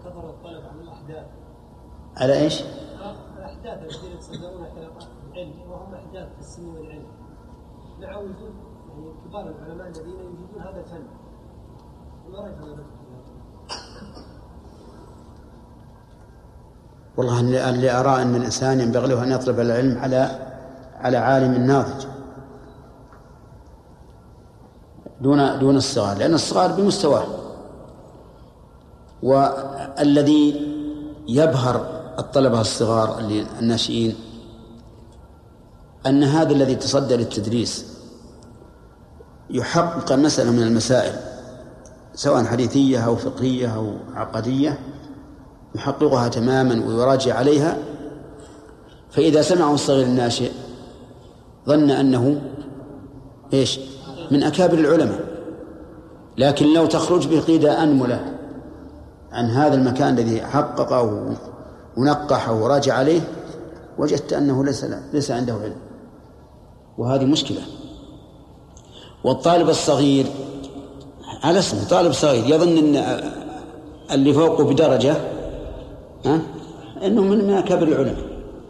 كثر الطلب عن الأحداث. على إيش؟ الأحداث الذين يتصدرون العلم وهم أحداث في السن والعلم، مع وجود يعني كبار العلماء الذين يجيدون هذا الفن. ما رأيك هذا؟ والله اللي أرى أن الإنسان ينبغي له أن يطلب العلم على عالم ناضج دون الصغار، لأن الصغار بمستواه. والذي يبهر الطلبة الصغار الناشئين أن هذا الذي تصدى للتدريس يحقق مسألة من المسائل سواء حديثية أو فقهية أو عقدية، يحققها تماما ويراجع عليها، فإذا سمعه الصغير الناشئ ظن أنه إيش؟ من أكابر العلماء. لكن لو تخرج به قيد أنملة عن هذا المكان الذي حققه ونقحه وراجع عليه، وجدت أنه ليس عنده علم، وهذه مشكلة. والطالب الصغير على اسمه طالب صغير يظن أن اللي فوقه بدرجة أنه من أكابر العلماء،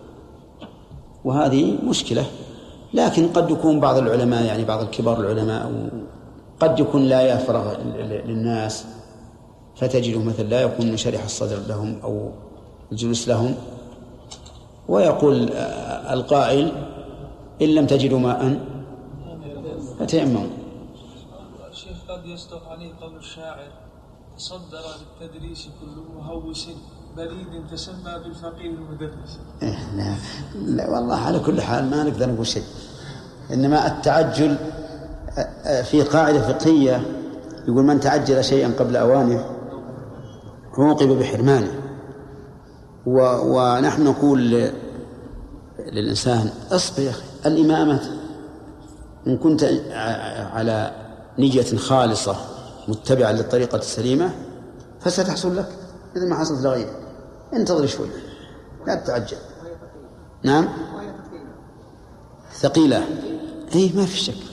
وهذه مشكلة. لكن قد يكون بعض العلماء يعني بعض الكبار العلماء قد يكون لا يفرغ للناس، فتجده مثلا لا يكون شرح الصدر لهم أو الجلوس لهم، ويقول القائل إن لم تجدوا ماء فتيمموا. الشيخ قد يصدق عليه قول الشاعر: تصدر للتدريس كل مهوس بريد تسمى بالفقيه المدرس. لا والله، على كل حال ما نقدر نقول شيء، إنما التعجل في قاعدة فقهية يقول: من تعجل شيئا قبل أوانه عوقب بحرمانه. ونحن نقول للإنسان: اصبر يا أخي، الإمامة إن كنت على نية خالصة متبعة للطريقة السليمة فستحصل لك إذا ما حصلت لغيرك. انتظر شوي، لا تتعجل. نعم، ثقيلة، ما في شك.